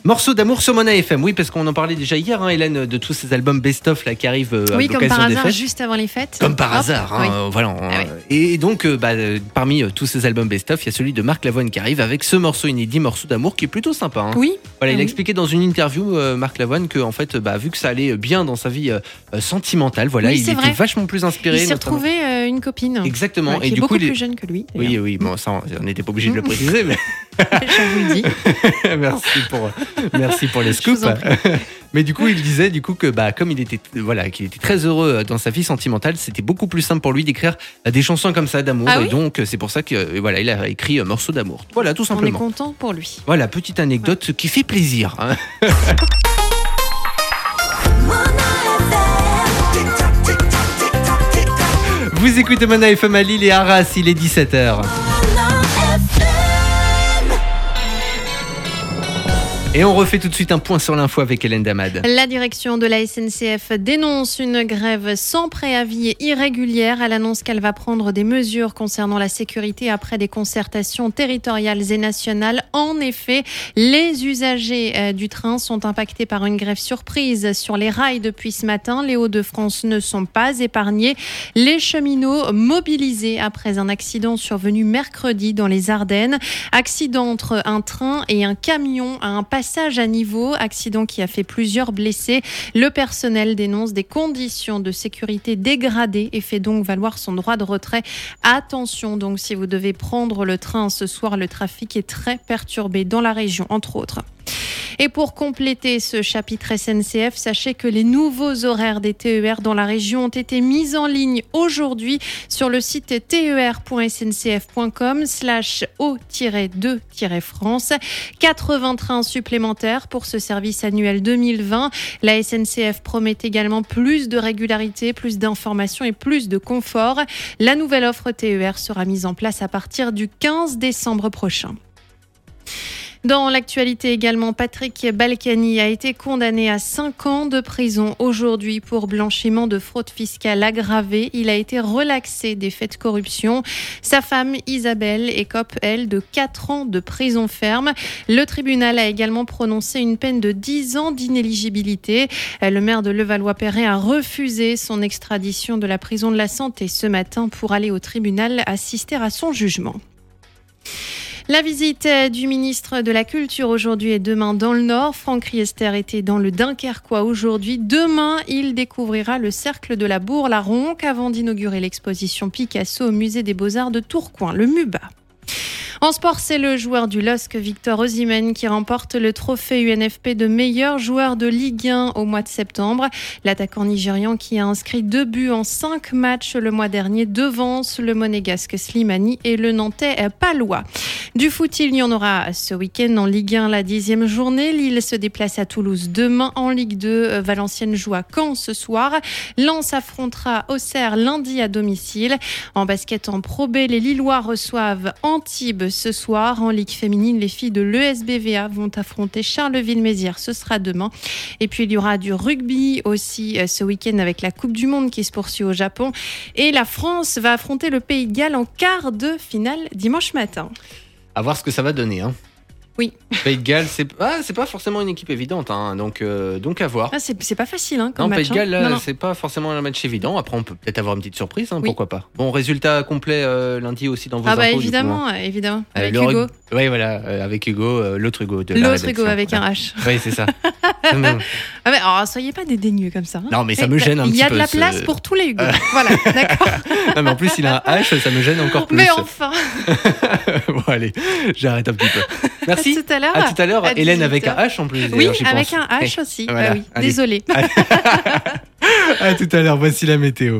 Morceau d'amour sur Mona FM, oui, parce qu'on en parlait déjà hier, Hélène, de tous ces albums best-of là, qui arrivent à Oui, comme l'occasion par des hasard, fêtes. juste avant les fêtes. Comme par hasard, oui. voilà. oui. Et donc, parmi tous ces albums best-of, il y a celui de Marc Lavoine qui arrive avec ce morceau inédit, Morceau d'amour, qui est plutôt sympa. Oui. Voilà, il a Oui. expliqué dans une interview, Marc Lavoine, que en fait, vu que ça allait bien dans sa vie sentimentale, voilà, Oui, il c'est était vrai. vachement plus inspiré. Il s'est notamment. retrouvé une copine. Exactement. Qui Et est du beaucoup coup, plus jeune que lui. Oui, oui, bon, ça, on n'était pas obligé de le préciser, mais Je vous le dis. merci pour les Je vous scoops. en prie. Mais du coup, il disait que comme il était qu'il était très heureux dans sa vie sentimentale, c'était beaucoup plus simple pour lui d'écrire des chansons comme ça d'amour. Ah Et oui donc c'est pour ça que il a écrit Morceau d'amour. Voilà, tout On est simplement. content pour lui. Voilà, petite anecdote qui fait plaisir. Vous écoutez Mona FM à Lille et à Arras, il est 17h. Et on refait tout de suite un point sur l'info avec Hélène Damad. La direction de la SNCF dénonce une grève sans préavis et irrégulière. Elle annonce qu'elle va prendre des mesures concernant la sécurité après des concertations territoriales et nationales. En effet, les usagers du train sont impactés par une grève surprise sur les rails depuis ce matin. Les Hauts-de-France ne sont pas épargnés. Les cheminots mobilisés après un accident survenu mercredi dans les Ardennes. Accident entre un train et un camion à un passage à niveau, accident qui a fait plusieurs blessés. Le personnel dénonce des conditions de sécurité dégradées et fait donc valoir son droit de retrait. Attention donc, si vous devez prendre le train ce soir, le trafic est très perturbé dans la région, entre autres. Et pour compléter ce chapitre SNCF, sachez que les nouveaux horaires des TER dans la région ont été mis en ligne aujourd'hui sur le site ter.sncf.com/o-2-france. 80 trains supplémentaires pour ce service annuel 2020. La SNCF promet également plus de régularité, plus d'informations et plus de confort. La nouvelle offre TER sera mise en place à partir du 15 décembre prochain. Dans l'actualité également, Patrick Balkany a été condamné à 5 ans de prison aujourd'hui pour blanchiment de fraude fiscale aggravée. Il a été relaxé des faits de corruption. Sa femme Isabelle écope, elle, de 4 ans de prison ferme. Le tribunal a également prononcé une peine de 10 ans d'inéligibilité. Le maire de Levallois-Perret a refusé son extradition de la prison de la Santé ce matin pour aller au tribunal assister à son jugement. La visite du ministre de la Culture aujourd'hui et demain dans le Nord. Franck Riester était dans le Dunkerquois aujourd'hui. Demain, il découvrira le Cercle de la Bourg-la-Ronque avant d'inaugurer l'exposition Picasso au Musée des Beaux-Arts de Tourcoing, le MUBA. En sport, c'est le joueur du LOSC, Victor Osimhen, qui remporte le trophée UNFP de meilleur joueur de Ligue 1 au mois de septembre. L'attaquant nigérian qui a inscrit 2 buts en 5 matchs le mois dernier devance le monégasque Slimani et le nantais Palois. Du foot, il y en aura ce week-end en Ligue 1, la 10e journée. Lille se déplace à Toulouse demain. En Ligue 2, Valenciennes joue à Caen ce soir. Lens affrontera Auxerre lundi à domicile. En basket en Pro B, les Lillois reçoivent Antibes ce soir. En Ligue féminine, les filles de l'ESBVA vont affronter Charleville-Mézières. Ce sera demain. Et puis, il y aura du rugby aussi ce week-end avec la Coupe du Monde qui se poursuit au Japon. Et la France va affronter le Pays de Galles en quart de finale dimanche matin. À voir ce que ça va donner. Oui. Pays de Galles, c'est pas forcément une équipe évidente, donc à voir. Ah, c'est pas facile comme Non, match. Pays de Galles, là, Non. c'est pas forcément un match évident. Après, on peut peut-être avoir une petite surprise, Oui. pourquoi pas. Bon, résultat complet lundi aussi dans vos infos. Évidemment, du coup, évidemment. Avec Hugo. Oui, voilà, avec Hugo, l'autre Hugo de la L'autre rédaction. Hugo avec Voilà. un H. Oui, c'est ça. Alors, soyez pas dédaigneux comme ça. Non, mais ça me gêne un petit peu. Il y a de la place pour tous les Hugo. Voilà, d'accord. Non, mais en plus, il a un H, ça me gêne encore plus. Mais enfin. Bon, allez, j'arrête un petit peu. Merci. À tout à l'heure. À tout à l'heure. À Hélène 18h. avec un H en plus. Oui, d'ailleurs, j'y avec pense. un H aussi. Voilà. Bah oui, Allez. désolée. À tout à l'heure, voici la météo.